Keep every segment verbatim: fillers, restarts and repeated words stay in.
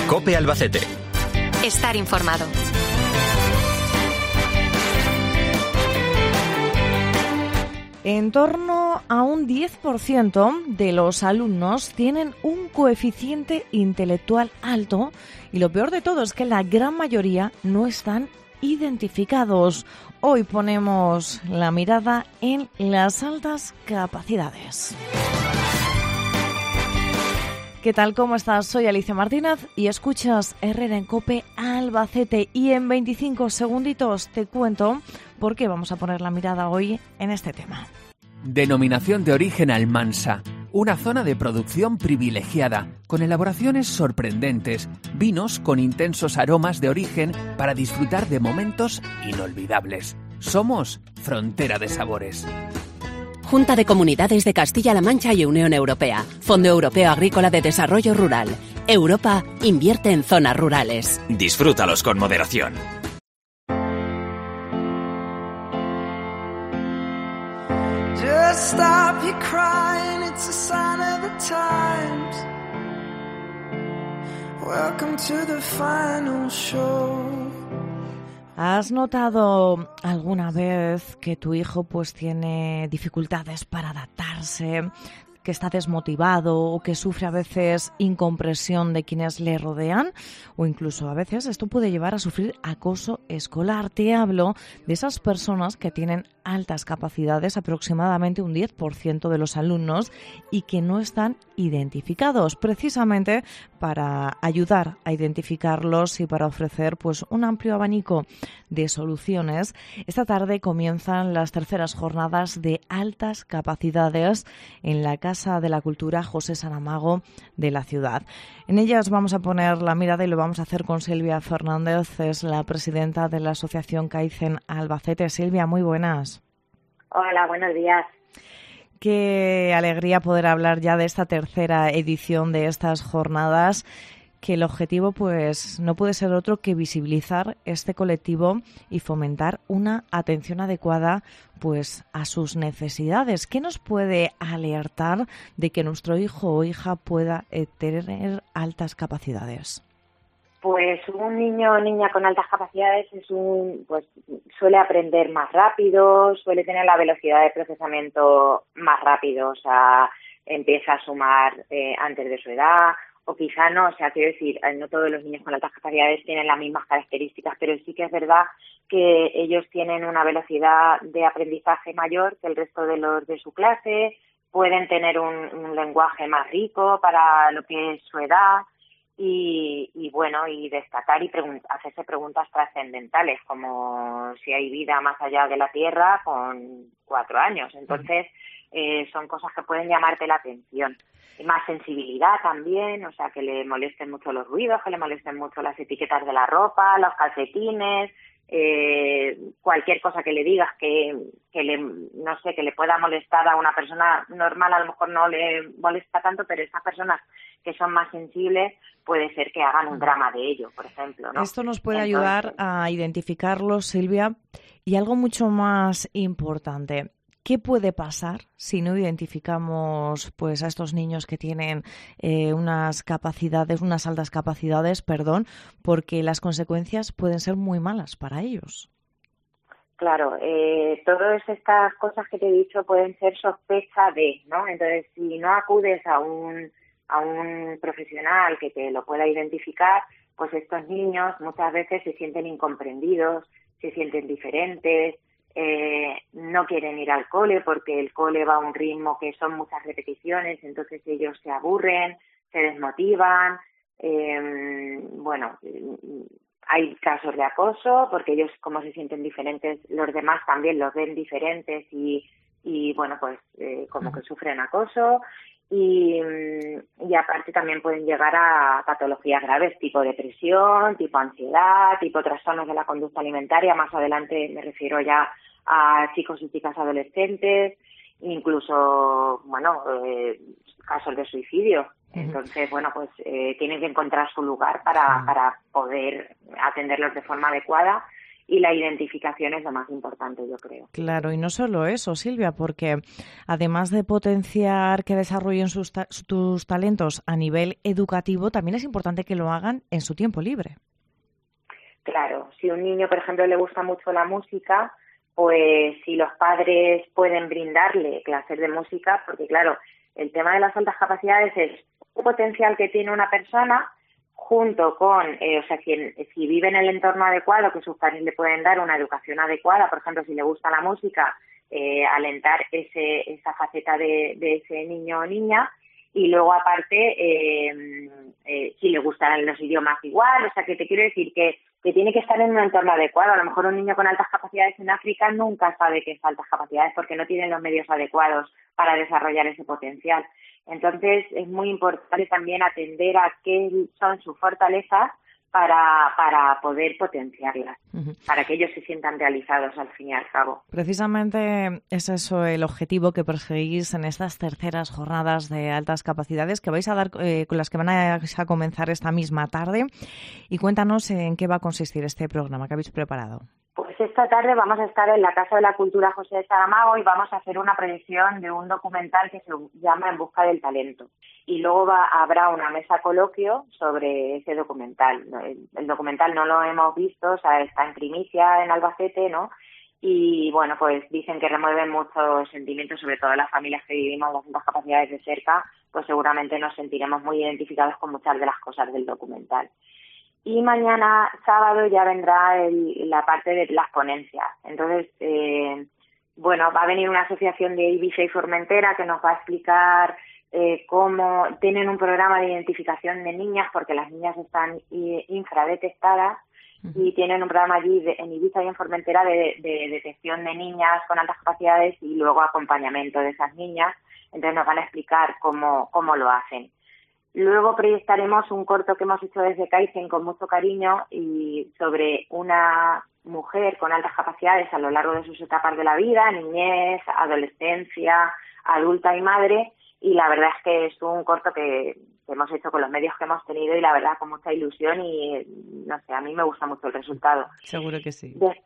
COPE Albacete. Estar informado. En torno a un diez por ciento de los alumnos tienen un coeficiente intelectual alto y lo peor de todo es que la gran mayoría no están identificados. Hoy ponemos la mirada en las altas capacidades. ¿Qué tal? ¿Cómo estás? Soy Alicia Martínez y escuchas Herrera en COPE Albacete, y en veinticinco segunditos te cuento por qué vamos a poner la mirada hoy en este tema. Denominación de origen Almansa, una zona de producción privilegiada, con elaboraciones sorprendentes, vinos con intensos aromas de origen para disfrutar de momentos inolvidables. Somos frontera de sabores. Junta de Comunidades de Castilla-La Mancha y Unión Europea. Fondo Europeo Agrícola de Desarrollo Rural. Europa invierte en zonas rurales. Disfrútalos con moderación. Just stop your crying, it's a sign of the times. Welcome to the final show. ¿Has notado alguna vez que tu hijo pues tiene dificultades para adaptarse, que está desmotivado o que sufre a veces incompresión de quienes le rodean? O incluso a veces esto puede llevar a sufrir acoso escolar. Te hablo de esas personas que tienen altas capacidades, aproximadamente un diez por ciento de los alumnos, y que no están identificados. Precisamente para ayudar a identificarlos y para ofrecer pues un amplio abanico de soluciones, esta tarde comienzan las terceras jornadas de altas capacidades en la Casa de la Cultura José Saramago de la ciudad. En ellas vamos a poner la mirada y lo vamos a hacer con Silvia Fernández, es la presidenta de la Asociación Kaizen Albacete. Silvia, muy buenas. Hola, buenos días. Qué alegría poder hablar ya de esta tercera edición de estas jornadas, que el objetivo pues no puede ser otro que visibilizar este colectivo y fomentar una atención adecuada pues a sus necesidades. ¿Qué nos puede alertar de que nuestro hijo o hija pueda eh, tener altas capacidades? Pues un niño o niña con altas capacidades es un, pues suele aprender más rápido, suele tener la velocidad de procesamiento más rápido, o sea, empieza a sumar eh, antes de su edad, o quizá no, o sea, quiero decir, no todos los niños con altas capacidades tienen las mismas características, pero sí que es verdad que ellos tienen una velocidad de aprendizaje mayor que el resto de los de su clase, pueden tener un, un lenguaje más rico para lo que es su edad. Y, y bueno, y destacar y pregun- hacerse preguntas trascendentales, como si hay vida más allá de la Tierra con cuatro años. Entonces, eh, son cosas que pueden llamarte la atención. Y más sensibilidad también, o sea, que le molesten mucho los ruidos, que le molesten mucho las etiquetas de la ropa, los calcetines, eh, cualquier cosa que le digas que, que le, no sé, que le pueda molestar a una persona normal, a lo mejor no le molesta tanto, pero esas personas que son más sensibles puede ser que hagan un drama de ello, por ejemplo, ¿no? Esto nos puede Entonces, ayudar a identificarlos, Silvia, y algo mucho más importante. ¿Qué puede pasar si no identificamos pues a estos niños que tienen eh, unas capacidades, unas altas capacidades, perdón, porque las consecuencias pueden ser muy malas para ellos? Claro, eh, todas estas cosas que te he dicho pueden ser sospecha de, ¿no? Entonces, si no acudes a un a un profesional que te lo pueda identificar, pues estos niños muchas veces se sienten incomprendidos, se sienten diferentes, eh, no quieren ir al cole porque el cole va a un ritmo que son muchas repeticiones, entonces ellos se aburren, se desmotivan, eh, bueno, hay casos de acoso porque ellos, como se sienten diferentes, los demás también los ven diferentes y, y bueno, pues eh, como que sufren acoso. Y, y aparte también pueden llegar a patologías graves, tipo depresión, tipo ansiedad, tipo trastornos de la conducta alimentaria. Más adelante me refiero ya a chicos y chicas adolescentes, incluso, bueno, eh, casos de suicidio. Entonces, bueno, pues eh, tienen que encontrar su lugar para, para poder atenderlos de forma adecuada y la identificación es lo más importante, yo creo. Claro, y no solo eso, Silvia, porque además de potenciar que desarrollen sus ta- tus talentos a nivel educativo, también es importante que lo hagan en su tiempo libre. Claro, si a un niño, por ejemplo, le gusta mucho la música, pues si los padres pueden brindarle clases de música, porque claro, el tema de las altas capacidades es un potencial que tiene una persona junto con, eh, o sea, si, si vive en el entorno adecuado, que sus padres le pueden dar una educación adecuada, por ejemplo, si le gusta la música, eh, alentar ese, esa faceta de, de ese niño o niña, y luego aparte, eh, eh, si le gustan los idiomas igual, o sea, que te quiero decir que, que tiene que estar en un entorno adecuado. A lo mejor un niño con altas capacidades en África nunca sabe que es altas capacidades porque no tienen los medios adecuados para desarrollar ese potencial. Entonces, es muy importante también atender a qué son sus fortalezas para, para poder potenciarlas, uh-huh. para que ellos se sientan realizados al fin y al cabo. Precisamente es eso el objetivo que perseguís en estas terceras jornadas de altas capacidades que vais a dar, eh, con las que van a, a comenzar esta misma tarde. Y cuéntanos en qué va a consistir este programa que habéis preparado. Pues esta tarde vamos a estar en la Casa de la Cultura José de Saramago y vamos a hacer una proyección de un documental que se llama En busca del talento. Y luego va, habrá una mesa coloquio sobre ese documental. El, el documental no lo hemos visto, o sea, está en primicia en Albacete, ¿no? Y bueno, pues dicen que remueven muchos sentimientos, sobre todo las familias que vivimos las altas capacidades de cerca, pues seguramente nos sentiremos muy identificados con muchas de las cosas del documental. Y mañana sábado ya vendrá el, la parte de las ponencias. Entonces, eh, bueno, va a venir una asociación de Ibiza y Formentera que nos va a explicar eh, cómo tienen un programa de identificación de niñas, porque las niñas están eh, infradetectadas, uh-huh. y tienen un programa allí de, en Ibiza y en Formentera de, de detección de niñas con altas capacidades y luego acompañamiento de esas niñas. Entonces nos van a explicar cómo, cómo lo hacen. Luego proyectaremos un corto que hemos hecho desde Kaizen con mucho cariño y sobre una mujer con altas capacidades a lo largo de sus etapas de la vida, niñez, adolescencia, adulta y madre, y la verdad es que es un corto que, que hemos hecho con los medios que hemos tenido y la verdad con mucha ilusión y no sé, a mí me gusta mucho el resultado. Seguro que sí. De-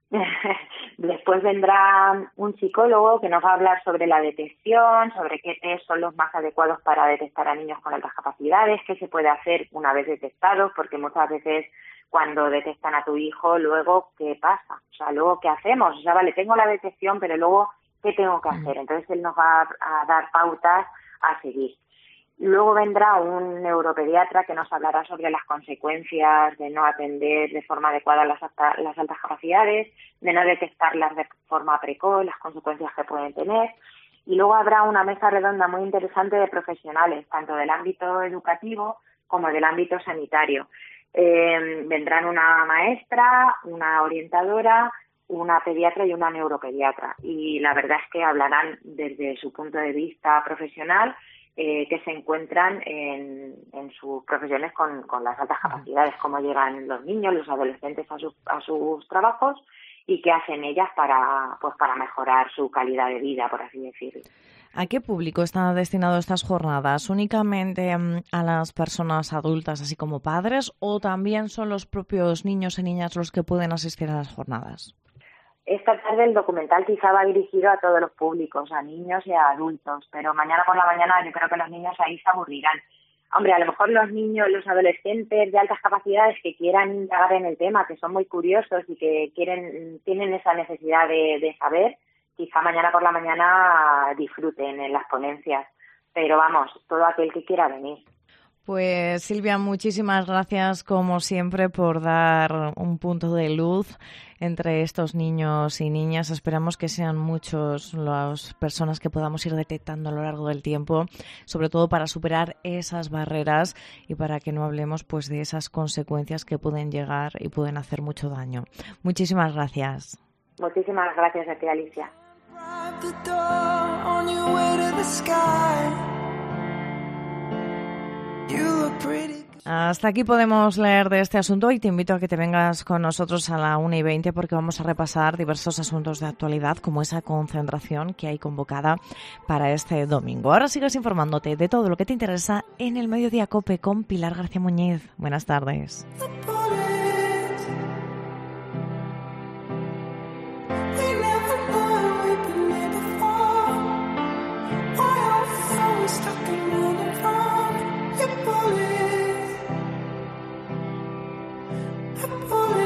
Después vendrá un psicólogo que nos va a hablar sobre la detección, sobre qué test son los más adecuados para detectar a niños con altas capacidades, qué se puede hacer una vez detectados, porque muchas veces cuando detectan a tu hijo, luego, ¿qué pasa? O sea, luego, ¿qué hacemos? O sea, vale, tengo la detección, pero luego, ¿qué tengo que hacer? Entonces, él nos va a dar pautas a seguir. Luego vendrá un neuropediatra que nos hablará sobre las consecuencias de no atender de forma adecuada las, alta, las altas capacidades, de no detectarlas de forma precoz, las consecuencias que pueden tener. Y luego habrá una mesa redonda muy interesante de profesionales, tanto del ámbito educativo como del ámbito sanitario. Eh, vendrán una maestra, una orientadora, una pediatra y una neuropediatra. Y la verdad es que hablarán desde su punto de vista profesional, Eh, que se encuentran en, en sus profesiones con, con las altas capacidades, cómo llegan los niños, los adolescentes a sus, a sus trabajos y qué hacen ellas para, pues, para mejorar su calidad de vida, por así decirlo. ¿A qué público están destinadas estas jornadas? ¿Únicamente a las personas adultas, así como padres, o también son los propios niños y niñas los que pueden asistir a las jornadas? Esta tarde el documental quizá va dirigido a todos los públicos, a niños y a adultos, pero mañana por la mañana yo creo que los niños ahí se aburrirán. Hombre, a lo mejor los niños, los adolescentes de altas capacidades que quieran indagar en el tema, que son muy curiosos y que quieren tienen esa necesidad de, de saber, quizá mañana por la mañana disfruten en las ponencias. Pero vamos, todo aquel que quiera venir. Pues Silvia, muchísimas gracias como siempre por dar un punto de luz entre estos niños y niñas. Esperamos que sean muchos las personas que podamos ir detectando a lo largo del tiempo, sobre todo para superar esas barreras y para que no hablemos pues de esas consecuencias que pueden llegar y pueden hacer mucho daño. Muchísimas gracias. Muchísimas gracias a ti, Alicia. Hasta aquí podemos leer de este asunto y te invito a que te vengas con nosotros a la una y veinte porque vamos a repasar diversos asuntos de actualidad como esa concentración que hay convocada para este domingo. Ahora sigues informándote de todo lo que te interesa en el Mediodía COPE con Pilar García Muñiz. Buenas tardes. pulling